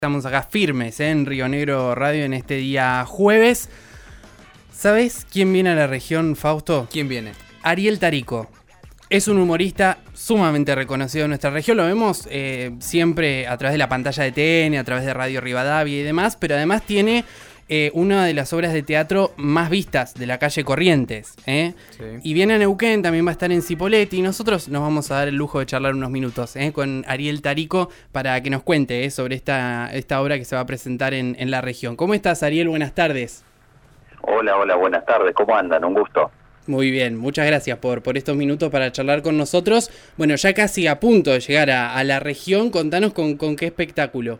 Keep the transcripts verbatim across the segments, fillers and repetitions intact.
Estamos acá firmes, ¿eh? En Río Negro Radio en este día jueves. ¿Sabes quién viene a la región, Fausto? ¿Quién viene? Ariel Tarico. Es un humorista sumamente reconocido en nuestra región. Lo vemos eh, siempre a través de la pantalla de T N, a través de Radio Rivadavia y demás, pero además tiene eh, una de las obras de teatro más vistas de la calle Corrientes. ¿eh? Sí. Y viene a Neuquén, también va a estar en Cipolletti. Y nosotros nos vamos a dar el lujo de charlar unos minutos ¿eh? con Ariel Tarico para que nos cuente ¿eh? sobre esta, esta obra que se va a presentar en, en la región. ¿Cómo estás, Ariel? Buenas tardes. Hola, hola, buenas tardes. ¿Cómo andan? Un gusto. Muy bien, muchas gracias por, por estos minutos para charlar con nosotros. Bueno, ya casi a punto de llegar a, a la región, contanos con, con qué espectáculo.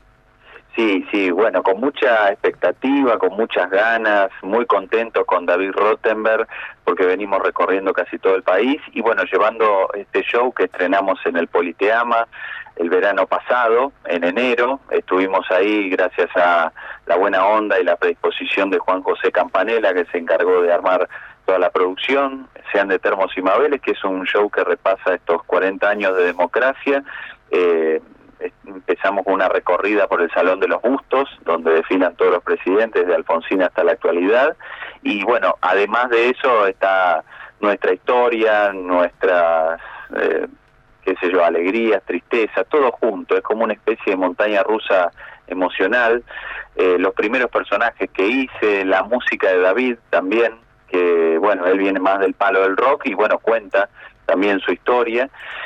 Sí, sí, bueno, con mucha expectativa, con muchas ganas, muy contento con David Rottenberg, porque venimos recorriendo casi todo el país, y bueno, llevando este show que estrenamos en el Politeama el verano pasado, en enero. Estuvimos ahí gracias a la buena onda y la predisposición de Juan José Campanella, que se encargó de armar toda la producción, Sean de Termos y Mabeles, que es un show que repasa estos cuarenta años de democracia. Eh, empezamos con una recorrida por el Salón de los Bustos, donde desfilan todos los presidentes, de Alfonsín hasta la actualidad, y bueno, además de eso está nuestra historia, nuestras, eh, qué sé yo, alegrías, tristezas, todo junto. Es como una especie de montaña rusa emocional. Eh, los primeros personajes que hice, la música de David también, que bueno, él viene más del palo del rock y bueno, cuenta también su historia,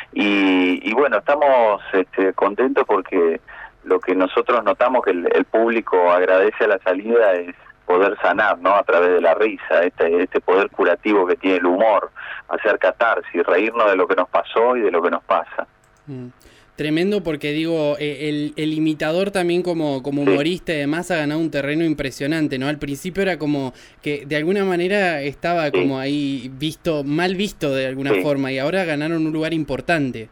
y, y bueno, estamos este, contentos porque lo que nosotros notamos que el, el público agradece a la salida es poder sanar, ¿no? A través de la risa, este, este poder curativo que tiene el humor, hacer catarsis, reírnos de lo que nos pasó y de lo que nos pasa. Mm. Tremendo, porque digo, eh, el, el imitador también como, como humorista y demás ha ganado un terreno impresionante, ¿no? Al principio era como que de alguna manera estaba sí. como ahí visto, mal visto de alguna sí. forma, y ahora ganaron un lugar importante.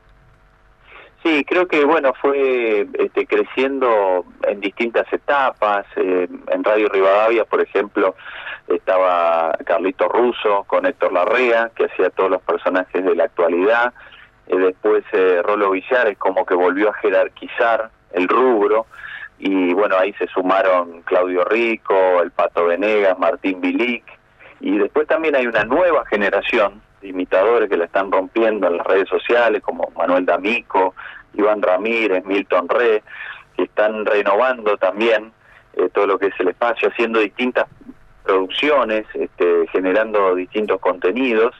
Sí, creo que bueno, fue este, creciendo en distintas etapas. Eh, en Radio Rivadavia, por ejemplo, estaba Carlito Russo con Héctor Larrea, que hacía todos los personajes de la actualidad. Eh, después eh, Rolo Villares como que volvió a jerarquizar el rubro, y bueno, ahí se sumaron Claudio Rico, el Pato Venegas, Martín Bilic, y después también hay una nueva generación de imitadores que la están rompiendo en las redes sociales, como Manuel D'Amico, Iván Ramírez, Milton Re, que están renovando también eh, todo lo que es el espacio, haciendo distintas producciones, este, generando distintos contenidos.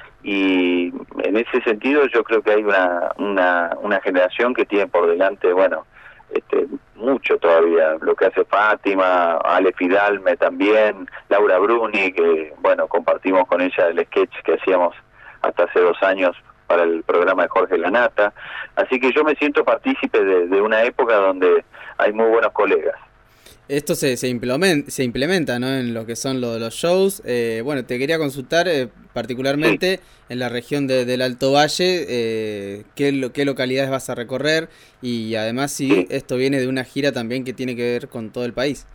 Y en ese sentido yo creo que hay una, una, una generación que tiene por delante, bueno, este, mucho todavía. Lo que hace Fátima, Ale Fidalme también, Laura Bruni, que bueno, compartimos con ella el sketch que hacíamos hasta hace dos años para el programa de Jorge Lanata. Así que yo me siento partícipe de, de una época donde hay muy buenos colegas. Esto se, se, implementa, se implementa, ¿no? En lo que son lo, los shows. Eh, bueno, te quería consultar eh, particularmente sí. en la región de, del Alto Valle, eh, qué, qué localidades vas a recorrer, y además si sí. esto viene de una gira también que tiene que ver con todo el país.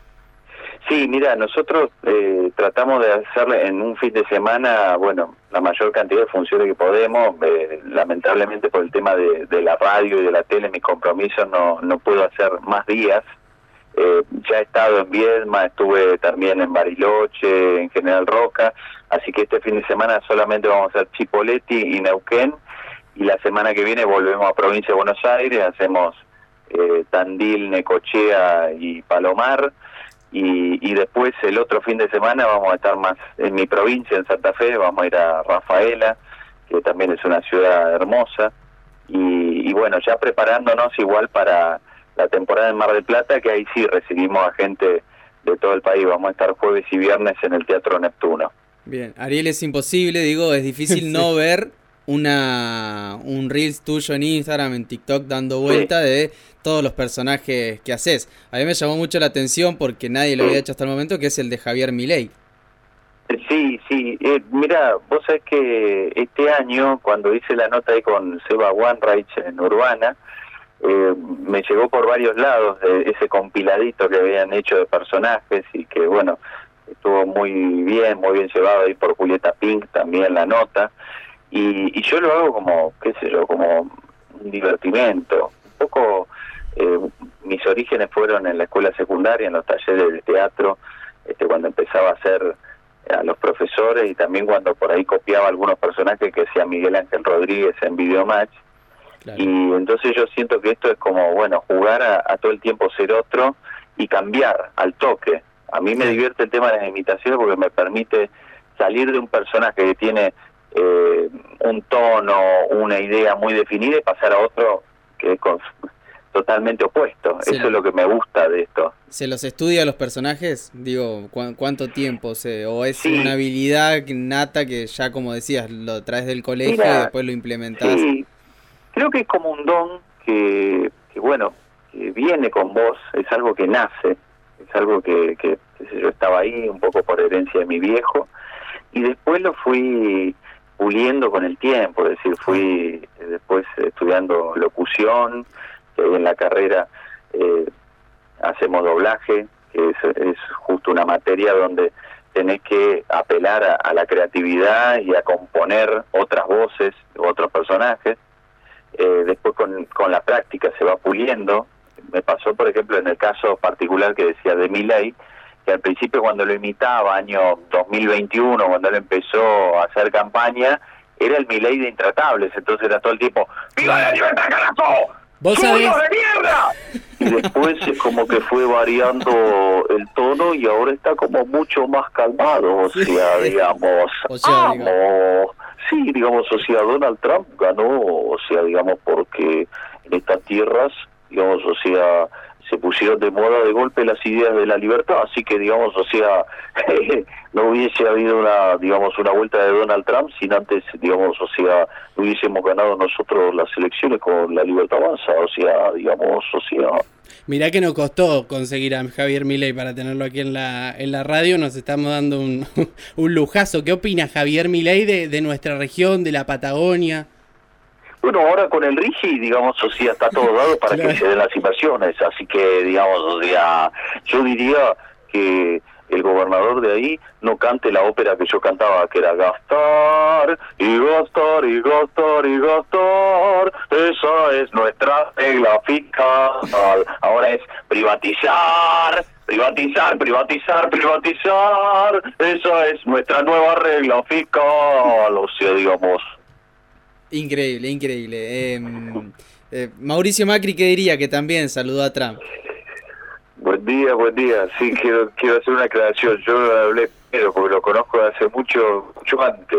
Sí, mira, nosotros eh, tratamos de hacer en un fin de semana, bueno, la mayor cantidad de funciones que podemos. Eh, lamentablemente por el tema de, de la radio y de la tele, mis compromisos no, no puedo hacer más días. Eh, ya he estado en Viedma, estuve también en Bariloche, en General Roca, así que este fin de semana solamente vamos a hacer Cipolletti y Neuquén, y la semana que viene volvemos a Provincia de Buenos Aires, hacemos eh, Tandil, Necochea y Palomar, y, y después el otro fin de semana vamos a estar más en mi provincia, en Santa Fe, vamos a ir a Rafaela, que también es una ciudad hermosa, y, y bueno, ya preparándonos igual para la temporada en Mar del Plata, que ahí sí recibimos a gente de todo el país. Vamos a estar jueves y viernes en el Teatro Neptuno. Bien, Ariel, es imposible, digo, es difícil sí. no ver una un Reels tuyo en Instagram, en TikTok, dando vuelta sí. de todos los personajes que haces. A mí me llamó mucho la atención porque nadie lo sí. había hecho hasta el momento, que es el de Javier Milei. Sí, sí, eh, mira, vos sabés que este año, cuando hice la nota ahí con Seba Wanreich en Urbana, Eh, me llegó por varios lados de ese compiladito que habían hecho de personajes, y que bueno, estuvo muy bien, muy bien llevado ahí por Julieta Pink también la nota, y, y yo lo hago como, qué sé yo, como un divertimento, un poco eh, mis orígenes fueron en la escuela secundaria, en los talleres de teatro, este, cuando empezaba a hacer a los profesores y también cuando por ahí copiaba algunos personajes que hacía Miguel Ángel Rodríguez en Videomatch. Claro. Y entonces yo siento que esto es como, bueno, jugar a, a todo el tiempo ser otro y cambiar al toque. A mí me divierte el tema de las imitaciones porque me permite salir de un personaje que tiene eh, un tono, una idea muy definida y pasar a otro que es con, totalmente opuesto. Sí. Eso es lo que me gusta de esto. ¿Se los estudia a los personajes? Digo, ¿cu ¿cuánto tiempo? Se, ¿O es sí. una habilidad nata que ya, como decías, lo traes del colegio Mira, y después lo implementás? Sí, creo que es como un don que, que bueno, que viene con vos, es algo que nace, es algo que, que yo estaba ahí un poco por herencia de mi viejo, y después lo fui puliendo con el tiempo, es decir, fui después estudiando locución, que en la carrera eh, hacemos doblaje, que es, es justo una materia donde tenés que apelar a, a la creatividad y a componer otras voces, otros personajes. Eh, después con, con la práctica se va puliendo. Me pasó, por ejemplo, en el caso particular que decía de Milei, que al principio cuando lo imitaba, año dos mil veintiuno, cuando él empezó a hacer campaña, era el Milei de Intratables, entonces era todo el tiempo ¡viva la libertad, carajo! ¿Vos sabés? de mierda! Y después es como que fue variando el tono y ahora está como mucho más calmado, o sea, digamos, o sea, amo, digamos. sí, digamos, o sea, Donald Trump ganó, o sea, digamos, porque en estas tierras, digamos, o sea, se pusieron de moda de golpe las ideas de la libertad, así que, digamos, o sea, no hubiese habido una, digamos, una vuelta de Donald Trump sin antes, digamos, o sea, no hubiésemos ganado nosotros las elecciones con la libertad avanza, o sea, digamos, o sea... Mirá que nos costó conseguir a Javier Milei para tenerlo aquí en la en la radio, nos estamos dando un, un lujazo. ¿Qué opina Javier Milei de, de nuestra región, de la Patagonia? Bueno, ahora con el RIGI, digamos, o sea, está todo dado para claro. que se den las inversiones, así que, digamos, o sea, yo diría que el gobernador de ahí no cante la ópera que yo cantaba, que era gastar, y gastar, y gastar, y gastar, esa es nuestra regla fiscal, ahora es privatizar, privatizar, privatizar, privatizar, esa es nuestra nueva regla fiscal, o sea, digamos... Increíble, increíble. Eh, eh, Mauricio Macri, ¿qué diría? Que también saludó a Trump. Buen día, buen día. Sí, quiero quiero hacer una aclaración. Yo no hablé primero porque lo conozco de hace mucho mucho antes.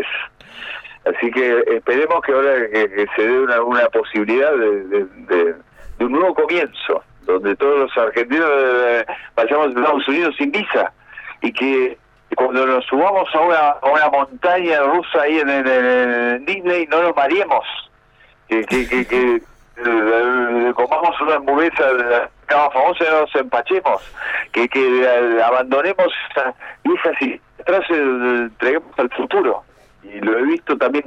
Así que esperemos que ahora que, que se dé una, una posibilidad de, de, de, de un nuevo comienzo, donde todos los argentinos eh, vayamos a Estados Unidos sin visa y que cuando nos subamos a una, a una montaña rusa ahí en, en, en Disney no nos mareemos, que, que, que, que eh, comamos una hamburguesa de la cama famosa y no nos empachemos, que, que eh, abandonemos esa vieja y atrás entreguemos al futuro. Y lo he visto también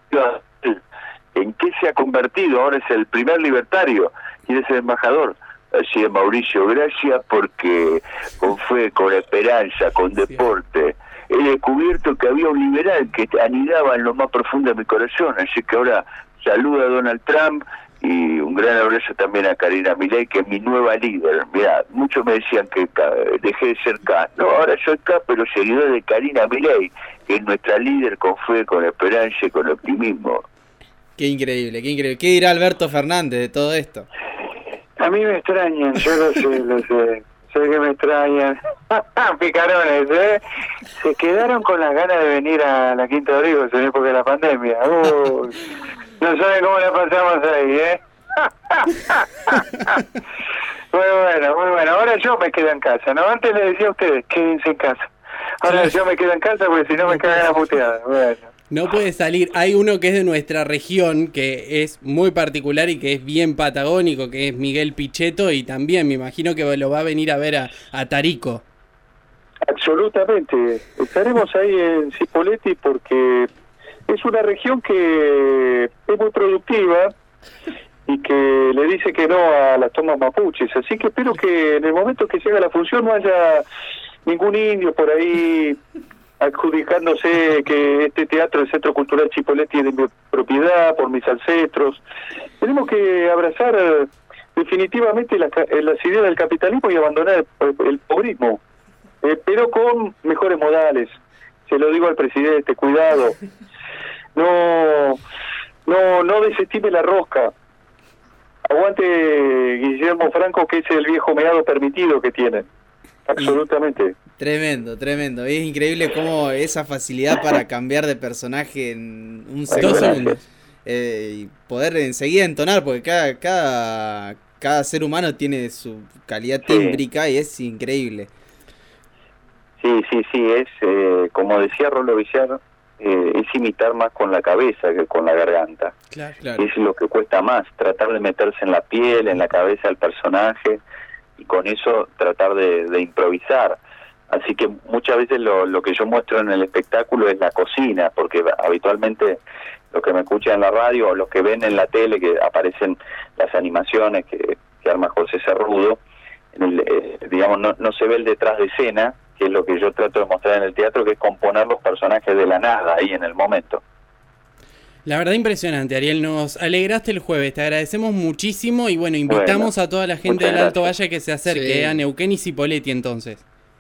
en qué se ha convertido, ahora es el primer libertario, quiere ser embajador. Así es, Mauricio, gracias porque con fe, con esperanza, con deporte, he descubierto que había un liberal que anidaba en lo más profundo de mi corazón, así que ahora saludo a Donald Trump y un gran abrazo también a Karina Milei, que es mi nueva líder. Mirá, muchos me decían que dejé de ser K, no, ahora soy K, pero seguidor de Karina Milei, que es nuestra líder con fe, con esperanza y con optimismo. Qué increíble, qué increíble. ¿Qué dirá Alberto Fernández de todo esto? A mí me extrañan, yo lo sé, lo sé, sé que me extrañan. Picarones, ¿eh? Se quedaron con las ganas de venir a la Quinta de Olivos en época de la pandemia. Uy, no saben cómo la pasamos ahí, ¿eh? Muy bueno, muy bueno. Ahora yo me quedo en casa, ¿no? Antes les decía a ustedes, quédense en casa. Ahora yo me quedo en casa porque si no me cagan a puteadas. Bueno. No puede salir. Hay uno que es de nuestra región, que es muy particular y que es bien patagónico, que es Miguel Pichetto, y también me imagino que lo va a venir a ver a, a Tarico. Absolutamente. Estaremos ahí en Cipolletti porque es una región que es muy productiva y que le dice que no a las tomas mapuches. Así que espero que en el momento que se haga la función no haya ningún indio por ahí adjudicándose que este teatro, el Centro Cultural Cipolletti, es de mi propiedad, por mis ancestros. Tenemos que abrazar definitivamente las, las ideas del capitalismo y abandonar el, el pobrismo, eh, pero con mejores modales. Se lo digo al presidente, cuidado, no, no, no desestime la rosca. Aguante Guillermo Franco, que es el viejo meado permitido que tienen. Absolutamente. Tremendo, tremendo. Es increíble cómo esa facilidad para cambiar de personaje en un segundo. Dos segundos. Eh, y poder enseguida entonar, porque cada, cada, cada ser humano tiene su calidad tímbrica, sí. Y es increíble. Sí, sí, sí, es, eh, como decía Rolo Villar, eh, es imitar más con la cabeza que con la garganta. Claro, claro. Es lo que cuesta más, tratar de meterse en la piel, en la cabeza del personaje, y con eso tratar de, de improvisar. Así que muchas veces lo, lo que yo muestro en el espectáculo es la cocina, porque habitualmente los que me escuchan en la radio o los que ven en la tele, que aparecen las animaciones que, que arma José Cerrudo, en el, eh, digamos, no, no se ve el detrás de escena, que es lo que yo trato de mostrar en el teatro, que es componer los personajes de la nada, ahí en el momento. La verdad impresionante, Ariel, nos alegraste el jueves, te agradecemos muchísimo y bueno, invitamos bueno, a toda la gente del Alto Valle que se acerque, sí. a Neuquén y Cipolletti entonces.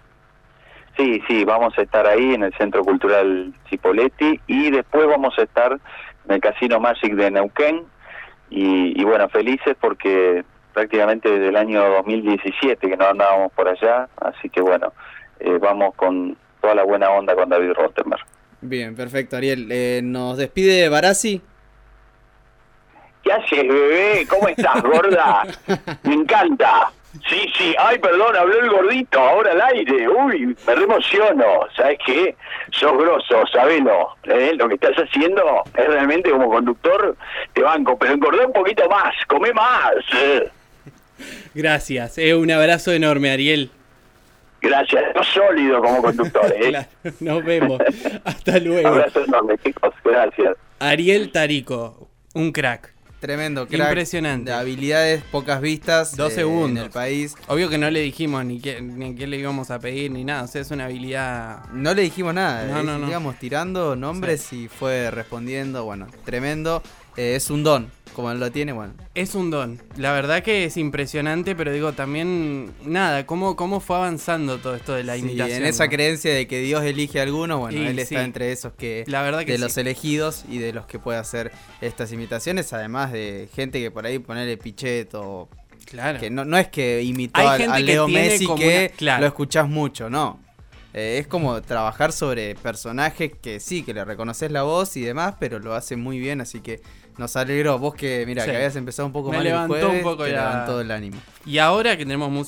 Sí, sí, vamos a estar ahí en el Centro Cultural Cipolletti y después vamos a estar en el Casino Magic de Neuquén y, y bueno, felices porque prácticamente desde el año dos mil diecisiete que no andábamos por allá, así que bueno, eh, vamos con toda la buena onda con David Rottenberg. Bien, perfecto, Ariel. Eh, ¿Nos despide Barassi? ¿Qué haces, bebé? ¿Cómo estás, gorda? Me encanta. Sí, sí. Ay, perdón, habló el gordito ahora al aire. Uy, me re emociono. ¿Sabes qué? Sos grosso, sabelo. ¿Eh? Lo que estás haciendo es realmente como conductor de banco, pero engordá un poquito más, comé más. Eh. Gracias. Eh, un abrazo enorme, Ariel. Gracias, no sólido como conductor, ¿eh? Claro, nos vemos. Hasta luego. Abrazo enorme, chicos. Gracias. Ariel Tarico, un crack. Tremendo crack. Impresionante. De habilidades pocas vistas. Dos eh, segundos. En el país. Obvio que no le dijimos ni qué, ni qué le íbamos a pedir ni nada. O sea, es una habilidad. No le dijimos nada. No, eh, no, no. Íbamos tirando nombres sí. Y fue respondiendo. Bueno, tremendo. Eh, es un don. Como él lo tiene, bueno. Es un don. La verdad que es impresionante, pero digo, también, nada, cómo, cómo fue avanzando todo esto de la sí, imitación. En esa ¿no? creencia de que Dios elige a algunos, bueno, y, él sí. está entre esos que, la verdad que de sí. los elegidos y de los que puede hacer estas imitaciones, además de gente que por ahí ponerle Pichetto, claro. que no, no es que imitó Hay a, gente a Leo que tiene Messi como que una- claro. lo escuchás mucho, no. Eh, es como trabajar sobre personajes que sí, que le reconoces la voz y demás, pero lo hace muy bien, así que nos alegró. Vos que, mira, Sí. que habías empezado un poco Me mal el levantó jueves, un poco te la- levantó el ánimo. Y ahora que tenemos música